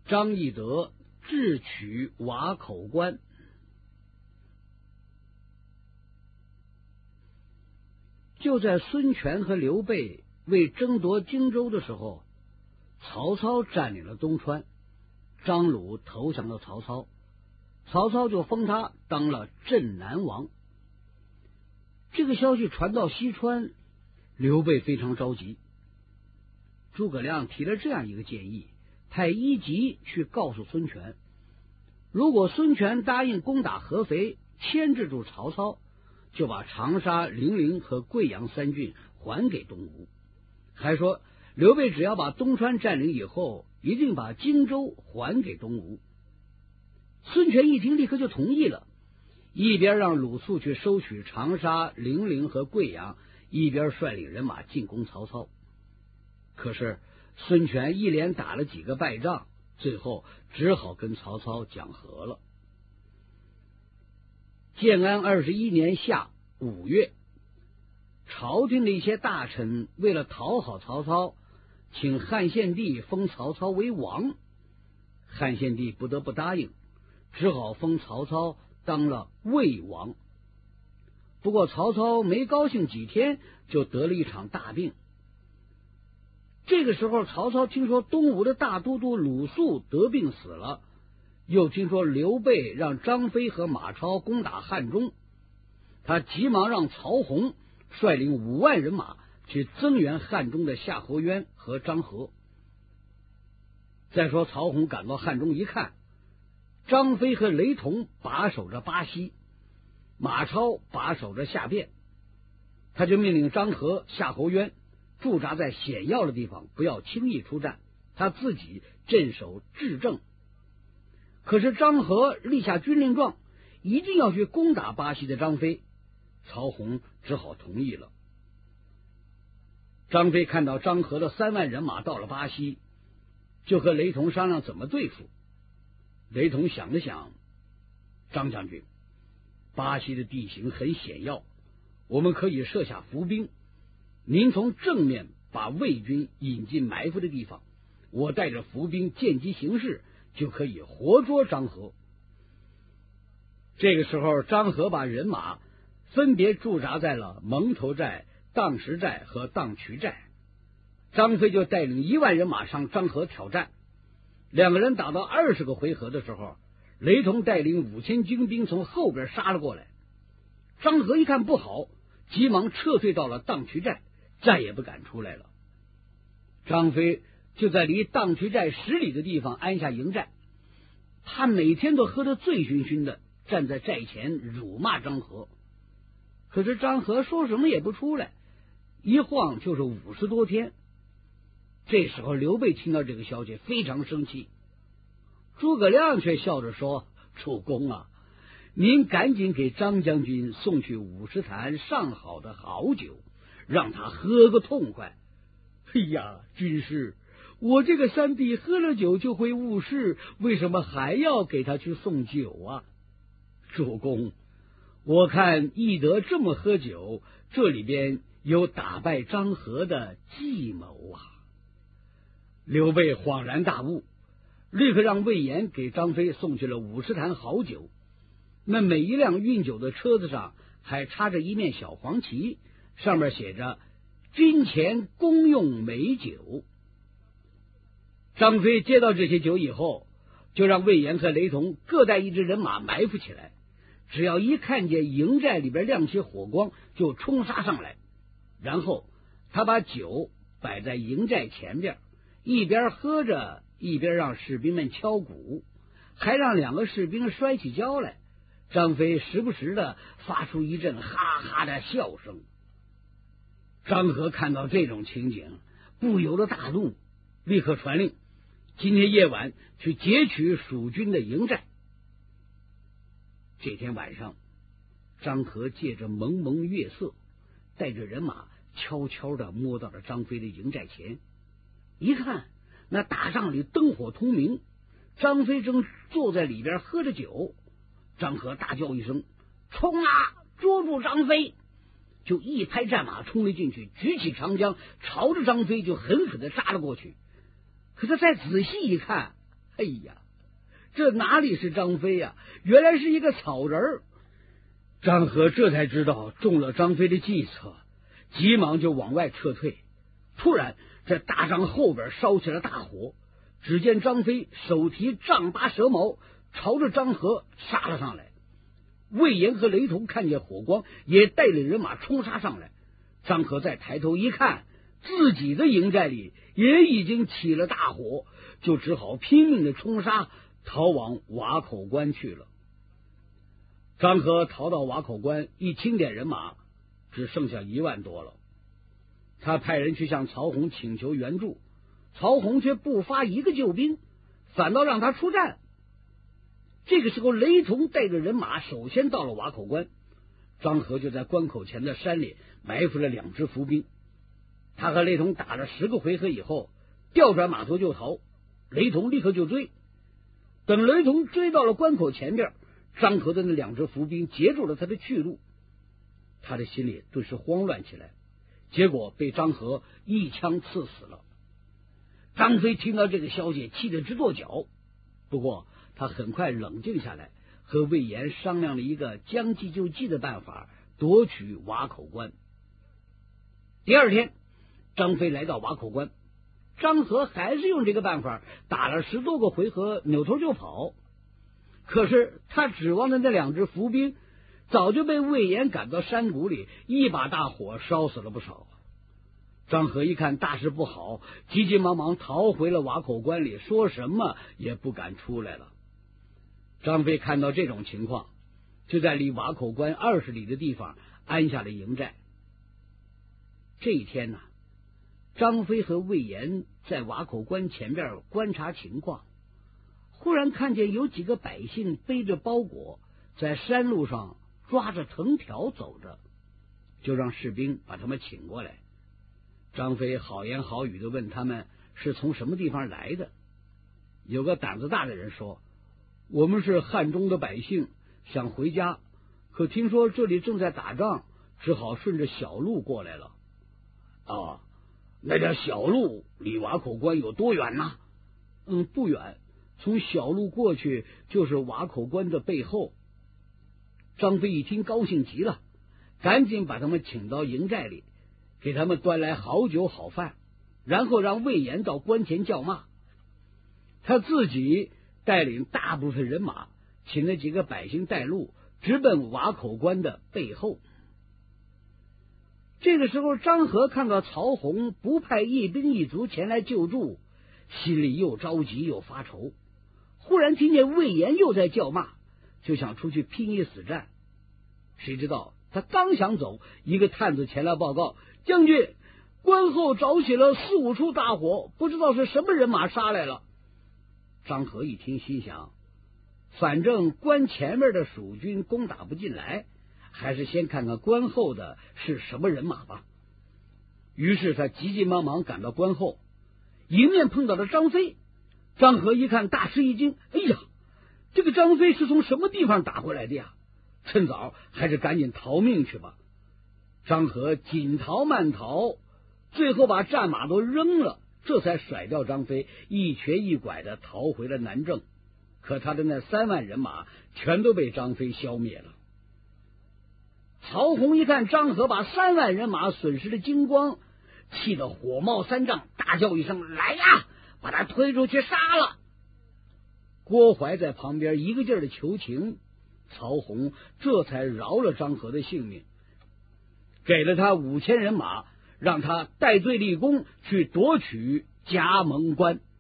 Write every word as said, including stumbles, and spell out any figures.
张翼德智取瓦口关。就在孙权和刘备为争夺荆州的时候，曹操占领了东川，张鲁投降了曹操，曹操就封他当了镇南王。这个消息传到西川，刘备非常着急。诸葛亮提了这样一个建议，派一级去告诉孙权，如果孙权答应攻打合肥，牵制住曹操，就把长沙、零陵和贵阳三郡还给东吴。还说刘备只要把东川占领以后，一定把荆州还给东吴。孙权一听，立刻就同意了，一边让鲁肃去收取长沙、零陵和贵阳，一边率领人马进攻曹操。可是孙权一连打了几个败仗，最后只好跟曹操讲和了。建安二十一年夏五月，朝廷的一些大臣为了讨好曹操，请汉献帝封曹操为王。汉献帝不得不答应，只好封曹操当了魏王。不过曹操没高兴几天，就得了一场大病。这个时候，曹操听说东吴的大都督鲁肃得病死了，又听说刘备让张飞和马超攻打汉中，他急忙让曹洪率领五万人马去增援汉中的夏侯渊和张合。再说曹洪赶到汉中一看，张飞和雷同把守着巴西，马超把守着下汴，他就命令张合、夏侯渊驻扎在险要的地方，不要轻易出战，他自己镇守至正。可是张合立下军令状，一定要去攻打巴西的张飞，曹洪只好同意了。张飞看到张合的三万人马到了巴西，就和雷同商量怎么对付。雷同想了想，张将军，巴西的地形很险要，我们可以设下伏兵，您从正面把魏军引进埋伏的地方，我带着伏兵见机行事，就可以活捉张合。这个时候，张合把人马分别驻扎在了蒙头寨、荡石寨和荡渠寨，张飞就带领一万人马上张合挑战。两个人打到二十个回合的时候，雷同带领五千精兵从后边杀了过来。张合一看不好，急忙撤退到了荡渠寨，再也不敢出来了。张飞就在离荡渠寨十里的地方安下营寨，他每天都喝得醉醺醺的，站在寨前辱骂张合。可是张合说什么也不出来，一晃就是五十多天。这时候刘备听到这个消息非常生气，诸葛亮却笑着说，主公啊，您赶紧给张将军送去五十坛上好的好酒，让他喝个痛快。哎呀，军师，我这个三弟喝了酒就会误事，为什么还要给他去送酒啊？主公，我看翼德这么喝酒，这里边有打败张合的计谋啊！刘备恍然大悟，立刻让魏延给张飞送去了五十坛好酒。那每一辆运酒的车子上还插着一面小黄旗，上面写着军前公用美酒。张飞接到这些酒以后，就让魏延和雷同各带一支人马埋伏起来，只要一看见营寨里边亮起火光，就冲杀上来。然后他把酒摆在营寨前边，一边喝着一边让士兵们敲鼓，还让两个士兵摔起跤来。张飞时不时的发出一阵哈哈的笑声。张合看到这种情景，不由得大怒，立刻传令今天夜晚去劫取蜀军的营寨。这天晚上，张合借着蒙蒙月色，带着人马悄悄地摸到了张飞的营寨前。一看，那大帐里灯火通明，张飞正坐在里边喝着酒。张合大叫一声，冲啊，捉住张飞！就一拍战马冲了进去，举起长枪朝着张飞就狠狠地扎了过去。可是再仔细一看， 哎呀，这哪里是张飞呀、啊？原来是一个草人儿。张合这才知道中了张飞的计策，急忙就往外撤退。突然，这大帐后边烧起了大火，只见张飞手提丈八蛇矛，朝着张合杀了上来。魏延和雷同看见火光，也带领人马冲杀上来。张合再抬头一看，自己的营寨里也已经起了大火，就只好拼命的冲杀，逃往瓦口关去了。张合逃到瓦口关，一清点人马，只剩下一万多了。他派人去向曹洪请求援助，曹洪却不发一个救兵，反倒让他出战。这个时候，雷同带着人马首先到了瓦口关，张合就在关口前的山里埋伏了两支伏兵。他和雷同打了十个回合以后，调转马头就逃，雷同立刻就追。等雷同追到了关口前边，张合的那两支伏兵截住了他的去路，他的心里顿时慌乱起来，结果被张合一枪刺死了。张飞听到这个消息，气得直跺脚，不过他很快冷静下来，和魏延商量了一个将计就计的办法，夺取瓦口关。第二天，张飞来到瓦口关，张合还是用这个办法，打了十多个回合，扭头就跑。可是他指望的那两只伏兵早就被魏延赶到山谷里，一把大火烧死了不少。张合一看大事不好，急急忙忙逃回了瓦口关里，说什么也不敢出来了。张飞看到这种情况，就在离瓦口关二十里的地方安下了营寨。这一天呢、啊，张飞和魏延在瓦口关前边观察情况，忽然看见有几个百姓背着包裹在山路上抓着藤条走着，就让士兵把他们请过来。张飞好言好语的问他们是从什么地方来的。有个胆子大的人说，我们是汉中的百姓，想回家，可听说这里正在打仗，只好顺着小路过来了。啊，那条小路离瓦口关有多远呢？嗯，不远，从小路过去就是瓦口关的背后。张飞一听高兴极了，赶紧把他们请到营寨里，给他们端来好酒好饭，然后让魏延到关前叫骂。他自己带领大部分人马，请了几个百姓带路，直奔瓦口关的背后。这个时候，张合看到曹洪不派一兵一卒前来救助，心里又着急又发愁。忽然听见魏延又在叫骂，就想出去拼一死战。谁知道他刚想走，一个探子前来报告，将军，关后着起了四五处大火，不知道是什么人马杀来了。张合一听，心想，反正关前面的蜀军攻打不进来，还是先看看关后的是什么人马吧。于是他急急忙忙赶到关后，迎面碰到了张飞。张合一看，大吃一惊，哎呀，这个张飞是从什么地方打回来的呀？趁早还是赶紧逃命去吧。张合紧逃慢逃，最后把战马都扔了，这才甩掉张飞，一瘸一拐的逃回了南郑。可他的那三万人马全都被张飞消灭了。曹洪一看张合把三万人马损失的精光，气得火冒三丈，大叫一声，来呀，把他推出去杀了。郭淮在旁边一个劲儿的求情，曹洪这才饶了张合的性命，给了他五千人马，让他戴罪立功，去夺取葭萌关。